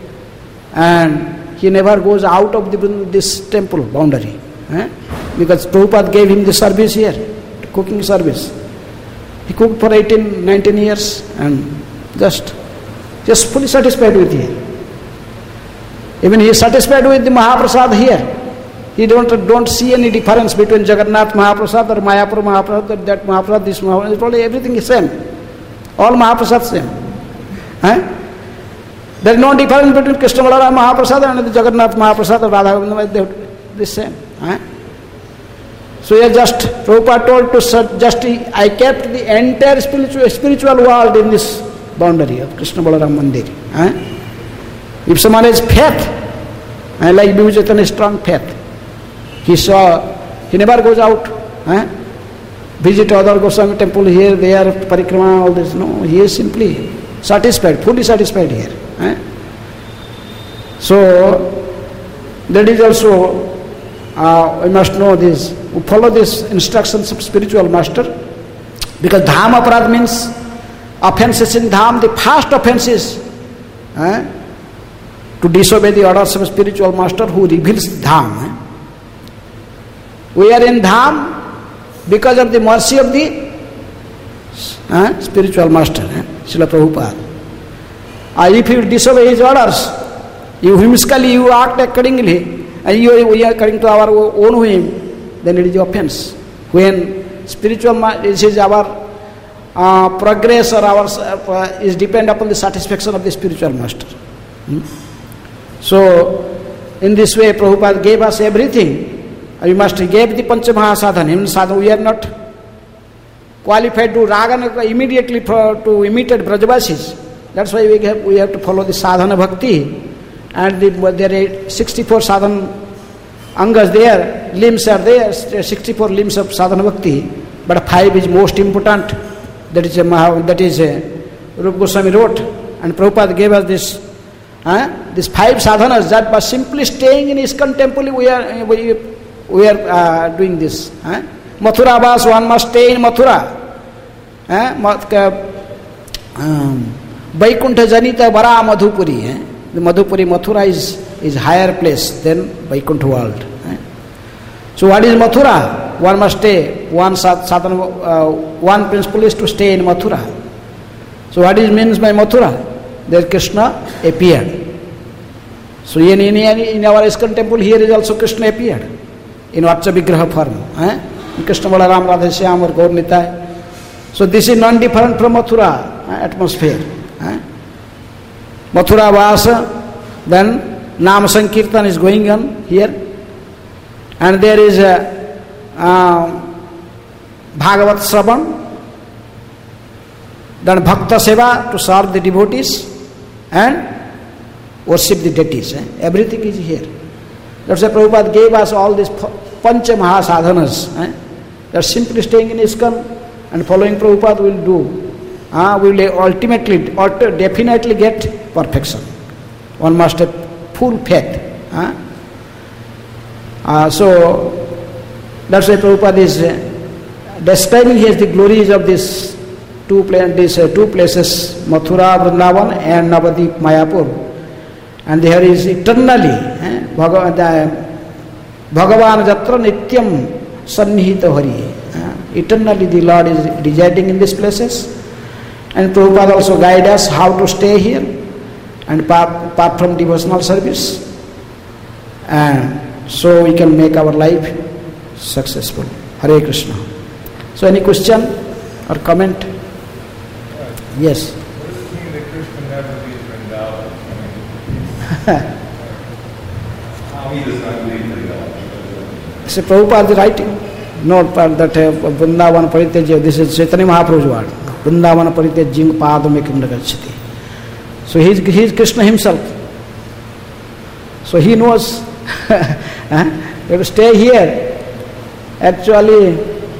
A: and he never goes out of the, this temple boundary. Eh? Because Prabhupada gave him the service here, the cooking service. He cooked for eighteen, nineteen years and just, just fully satisfied with it. Even he is satisfied with the Mahaprasad here. He don't don't see any difference between Jagannath Mahaprasad or Mayapur Mahaprasad, or that Mahaprasad, this Mahaprasad. It's only everything is same. All Mahaprasad same. Eh? There is no difference between Krishna Balaram Mahaprasad and the Jagannath Mahaprasad or Radha Govinda. They are the same. Eh? So he just, Prabhupada told to just, I kept the entire spiritual, spiritual world in this boundary of Krishna Balaram Mandir. Eh? If someone has faith, eh, like Bhivu Chaitanya, strong faith, he saw, he never goes out, eh? visit other Goswami temple here, there, parikrama, all this. No, he is simply satisfied, fully satisfied here. Eh? So, that is also, uh, we must know this, we follow these instructions of spiritual master, because dham aparad means offenses in dham. The first offense is eh, to disobey the orders of a spiritual master who reveals dham. Eh? We are in dham because of the mercy of the uh, spiritual master, eh? Srila Prabhupada. Uh, if you disobey his orders, you whimsically, you act accordingly, and you, we are according to our own whim, then it is offense. When spiritual, this is our uh, progress or our uh, is depend upon the satisfaction of the spiritual master. Hmm? So, in this way, Prabhupada gave us everything. We must give the Panchamaha sadhana. In sadhana, we are not qualified to ragana immediately for, to imitate Brajavasis. That's why we have, we have to follow the sadhana bhakti. And the, there are sixty-four sadhana angas there, limbs are there, sixty-four limbs of sadhana bhakti. But five is most important. That is a Maha, that is a Rupa Goswami wrote. And Prabhupada gave us this, uh, these five sadhanas that by simply staying in ISKCON temple we are, we, we are uh, doing this. Uh. Mathura Vas, one must stay in Mathura. Uh, um, Vaikuntha Janita Vara Madhupuri. Eh? The Madhupuri, Mathura is, is higher place than Vaikuntha world. Eh? So what is Mathura? One must stay, one sadhana, uh, one principle is to stay in Mathura. So what is means by Mathura? There Krishna appeared. So in, in, in our ISKCON temple here is also Krishna appeared in Vatsa Vigraha form. Eh? Krishna Balaram Radhashyam or Gaur Nitai. So this is non-different from Mathura uh, atmosphere. Eh? Mathura Vasa, then Nam Sankirtan is going on here. And there is a uh, Bhagavat Shravan, then Bhakta Seva to serve the devotees and worship the deities. Eh? Everything is here. That's why Prabhupada gave us all these Pancha Mahasadhanas. Eh? They are simply staying in ISKCON and following Prabhupada will do. Uh, we will ultimately, definitely get perfection. One must have full faith. Uh? Uh, so, that's why Prabhupada is uh, describing here the glories of these two, pla- these, uh, two places, Mathura, Vrindavan and Navadip, Mayapur. And there is eternally, eh, Bhagavan, Bhagavan Jatra Nityam Sannihita Hari. Uh, eternally the Lord is residing in these places. And Prabhupada also guide us how to stay here and apart from devotional service. And so we can make our life successful. Hare Krishna. So any question or comment? Yes.
B: What does it mean that Krishna never leaves Vrindavan? How he does not leave Vrindavan?
A: So Prabhupada is writing. Note that uh, Vrindavan Paritejya, this is Chaitanya Mahaprabhu's word. Vrindavan Paritejya Padam Ekrinda Gacchati. So he is, he is Krishna himself. So he knows huh? You have to stay here. Actually,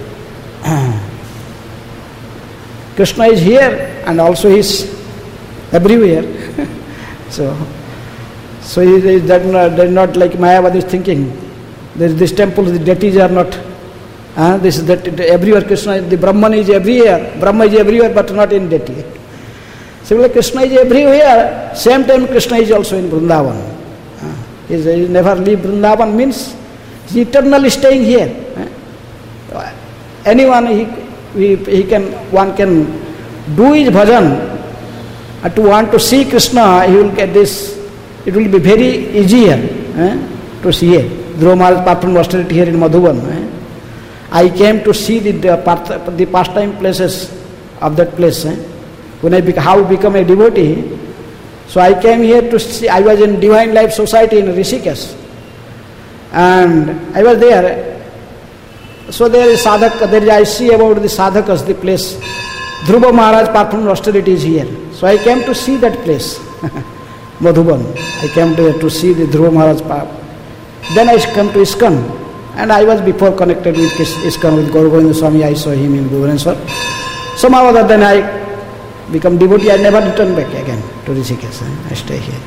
A: Krishna is here and also he is everywhere. so, so he is that not, that not like Mayavadi is thinking. There is this temple, the deities are not. Uh, this is that everywhere Krishna, the Brahman is everywhere. Brahma is everywhere, but not in deity. Similarly, Krishna is everywhere. Same time, Krishna is also in Vrindavan. Uh, he is never leave Vrindavan means he is eternally staying here. Uh, anyone he, he he can one can do his bhajan. Uh, to want to see Krishna, he will get this. It will be very easier uh, to see it. Dhruva Maharaj performed austerity here in Madhuban. Uh, I came to see the, the, the pastime places of that place. Eh? When I bec- how become a devotee, so I came here to see, I was in Divine Life Society in Rishikesh. And I was there. So there is sadhak, there is, I see about the sadhakas, the place. Dhruva Maharaj performed austerities here. So I came to see that place, Madhuban. I came to, to see the Dhruva Maharaj. Then I come to ISKCON. And I was before connected with ISKCON, with Gaura Govinda Swami. I saw him in Bhubaneswar. Somehow or other, then I become devotee. I never return back again to Rishikesh. I stay here.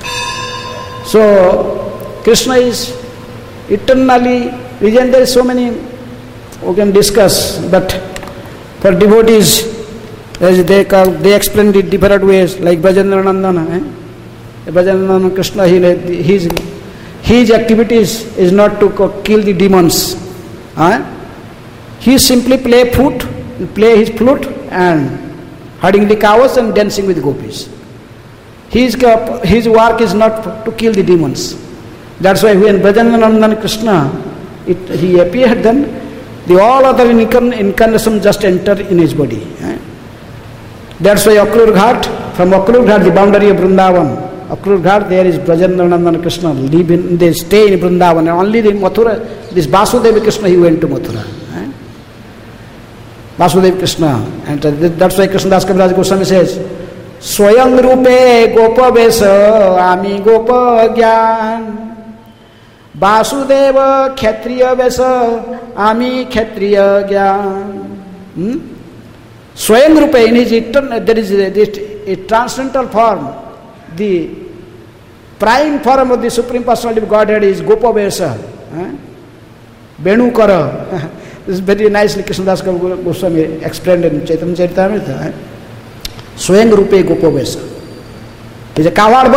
A: So, Krishna is eternally region. There is so many we can discuss, but for devotees, as they call, they explain it different ways, like Brajendra Nandana. Eh? Brajendra Krishna, he, he is his activities is not to kill the demons. Huh? He simply play flute, play his flute and herding the cows and dancing with gopis. His, his work is not to kill the demons. That's why when Brajananandan Krishna, it, he appeared, then the all other incarnation just enter in his body. Huh? That's why Akrur Ghat, from Akrur Ghat, the boundary of Vrindavan, Akrur Ghat, there is Brajananandan Krishna, live in, they stay in Vrindavan. And only the Mathura, this Vasudeva Krishna, he went to Mathura. Eh? Vasudeva Krishna. And that's why Krishnadas Kaviraj Goswami says, Swayam Rupe Gopa Vesa Ami Gopa Gyan Vasudeva Kshatriya Vesa Ami Kshatriya Gyan. Hmm? Swayam Rupe, in his eternal, there is a, a transcendental form. The prime form of the Supreme Personality of Godhead is Gopavesa. Eh? Venukara. This is very nicely Krishnadas Goswami explained in Chaitanya Charitamrita. Eh? Swayam Rupe Gopavesa. He is a cowherd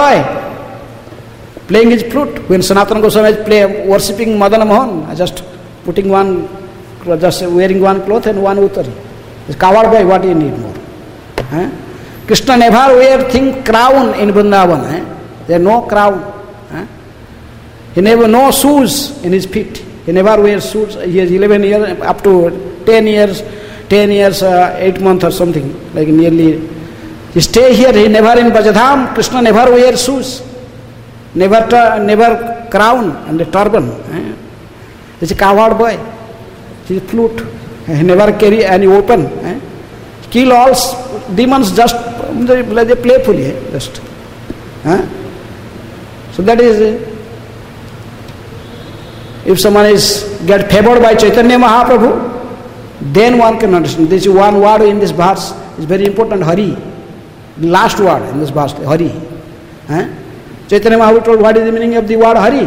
A: boy playing his flute. When Sanatana Goswami is play, worshipping Madana Mohan, just putting one, just wearing one cloth and one uttari. He is a cowherd boy, what do you need more? Eh? Krishna never wear thing crown in Vrindavan. Eh? There no crown. Eh? He never no shoes in his feet. He never wears shoes. He has eleven years, up to ten years, ten years, uh, eight months or something, like nearly. He stay here. He never in Brajadham. Krishna never wears shoes, never never crown and a turban. Eh? He's a coward boy. He's a flute. He never carry any weapon. Eh? Kill all demons just they playfully, eh? just. Eh? So that is, eh? If someone is get favored by Chaitanya Mahaprabhu, then one can understand. This one word in this verse is very important. Hari, the last word in this verse, Hari. Eh? Chaitanya Mahaprabhu told what is the meaning of the word Hari.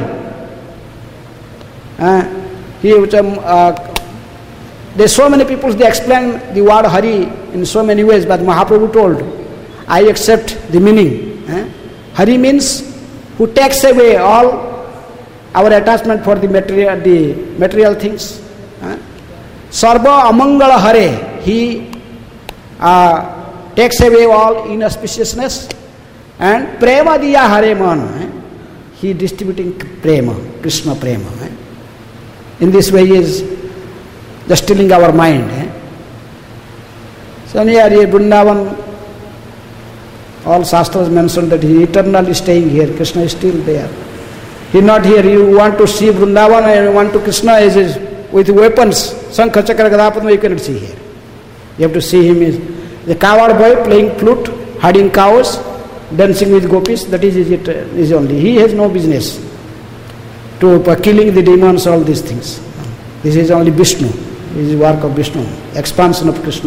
A: Eh? He, um, uh, there's so many people, they explain the word Hari in so many ways, but Mahaprabhu told, I accept the meaning. Eh? Hari means who takes away all our attachment for the material, the material things. Eh? Sarva Amangala Hare, he uh, takes away all inauspiciousness, and Prema Diya Hare Man, eh? he distributing Prema, Krishna Prema. Eh? In this way he is just stilling our mind. Eh? So here, here Vrindavan, all Shastras mentioned that he is eternally staying here. Krishna is still there. He is not here. You want to see Vrindavan and you want to Krishna is, is with weapons. Shankha Chakra Gadapadma you cannot see here. You have to see him as the coward boy playing flute, herding cows, dancing with gopis. That is it is only. He has no business to uh, killing the demons, all these things. This is only Vishnu. This is work of Vishnu, expansion of Krishna.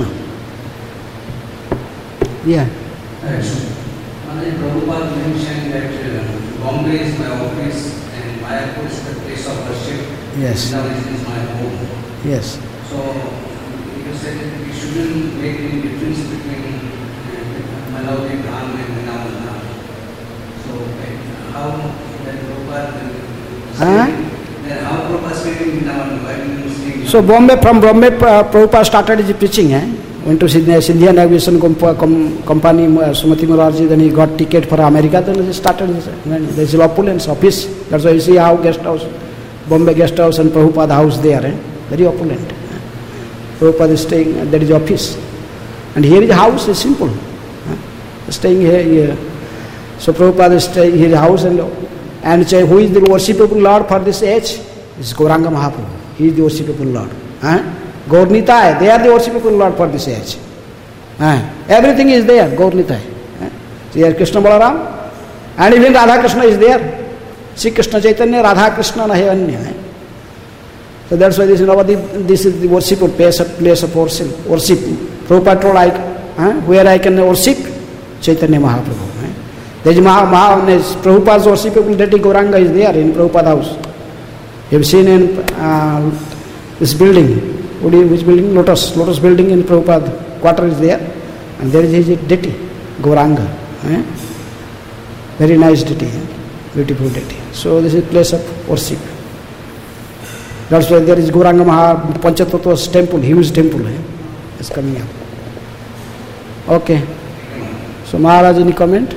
A: Yeah.
C: Prabhupada mentioned that uh, Bombay is my office and Mayapur is the place of worship.
A: Yes.
C: Vrindavan is my home.
A: Yes.
C: So you said that we shouldn't make any difference between uh, Malauti Dham and Vrindavan Dham. So uh, how that Prabhupada
A: Huh?
C: then how Prabhupada speaking Vrindavan? Why do you say?
A: So Bombay, from Bombay, uh, Prabhupada started his preaching. Eh? Went to Sindhya, Sindhya Navigation Comp- Com- Company, uh, Sumati Morarji, then he got ticket for America, then he started his, there is opulence office. That's why you see how guest house, Bombay guest house and Prabhupada house there, eh? Very opulent. Eh? Prabhupada is staying, uh, there is office. And here is house, is simple. Eh? Staying here, here. So Prabhupada is staying here house and and say, who is the worshipable Lord for this age? This is Gauranga Mahaprabhu. He is the worshipable Lord. Eh? Gaur Nitai, they are the worshipable Lord for this age. Eh? Everything is there, Gaur Nitai. Eh? So here Krishna Balaram, and even Radha Krishna is there. Sri Krishna Chaitanya, Radha Krishna Nahanya. Eh? So that's why this is, Navadip, this is the worshipful place of, place of worship. worship. Prabhupada told, I, eh? where I can worship Chaitanya Mahaprabhu. Eh? There is Maha, Maha, Prabhupada's worshipable deity Gauranga is there in Prabhupada house. You have seen in uh, this building. Which building? Lotus. Lotus building in Prabhupada quarter is there. And there is his deity, Gauranga. Eh? Very nice deity. Eh? Beautiful deity. So this is place of worship. That's why there is Gauranga Maha Panchatattva's temple, huge temple. Eh? It's coming up. Okay. So Maharaj, any comment?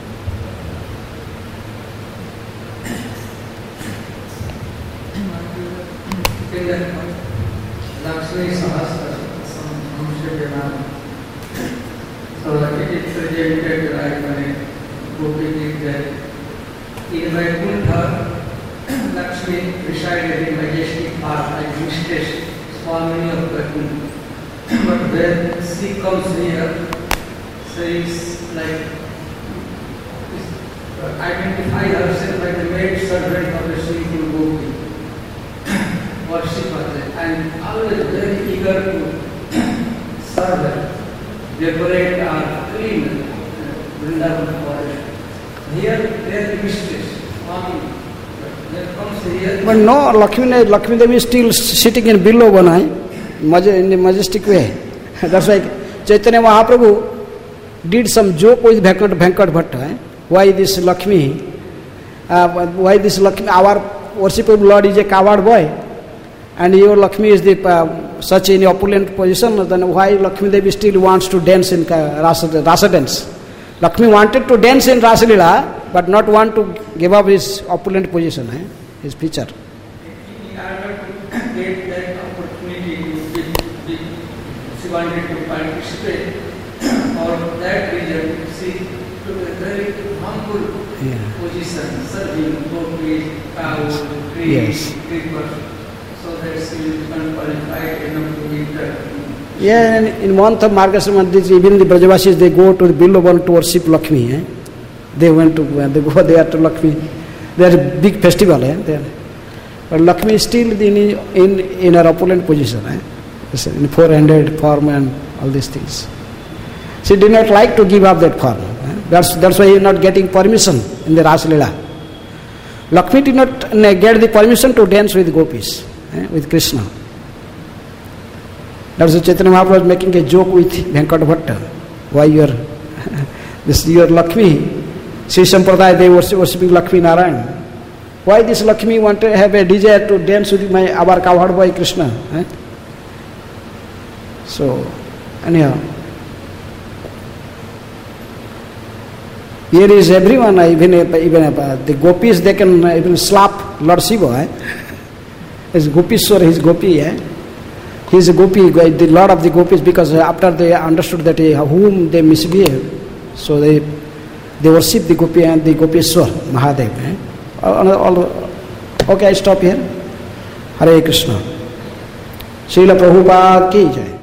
D: So it is suggested like when Gopi that in Vaikuntha, Lakshmi resided in majestic park like Mistress Swami of Vaikuntha. But when she comes here, she is like identify herself like the maid servant of the Sri Guru Gopi. Worship her and always very eager to serve her. Decorate or clean Vrindavan forest. Here, there is mistress, Swami. There comes here.
A: But no, Lakshmi, Lakshmi Devi is still sitting in below one eye, in the majestic way. That's why Chaitanya Mahaprabhu did some joke with Venkat, Venkat Bhatta. Eh? Why this Lakshmi, uh, why this Lakshmi, our worshipable Lord is a coward boy, and your Lakshmi is the uh, such in opulent position, then why Lakshmi Devi still wants to dance in Rasa, Rasa dance? Lakshmi wanted to dance in Rasa Leela, but not want to give up his opulent position, eh? His feature.
D: In order to get that opportunity to get, she wanted to participate. For that reason, she took a very humble
A: Yeah.
D: position, serving gopis, cows, trees,
A: Yes.
D: creepers. so that she will become qualified enough to meet that.
A: Yeah, and in month of Margasira Mandit, even the Brajavasis, they go to the Bilvavan to worship Lakshmi. Eh? They went to, they go there to Lakshmi. They are a big festival. Eh? They are, but Lakshmi is still in, in, in her opulent position. Eh? In four-handed form and all these things. She did not like to give up that form. Eh? That's, that's why he is not getting permission in the Ras Leela. Lakshmi did not get the permission to dance with gopis, eh? with Krishna. That's why Chaitanya Mahaprabhu was making a joke with Venkat Bhatta. Why you are, this your Lakshmi, Sri Sampradaya, they were worshipping Lakshmi Narayan. Why this Lakshmi want to have a desire to dance with my our cowherd boy Krishna? Eh? So, anyhow, here is everyone, even even the gopis, they can even slap Lord Shiva. Eh? His Gopishwar, his gopi. Eh? He is a gopi, the lord of the gopis, because after they understood that he, whom they misbehave, so they they worship the gopi and the Gopishwar, Mahadev. Eh? All, all, okay, I stop here. Hare Krishna. Srila Prabhupada ki jai.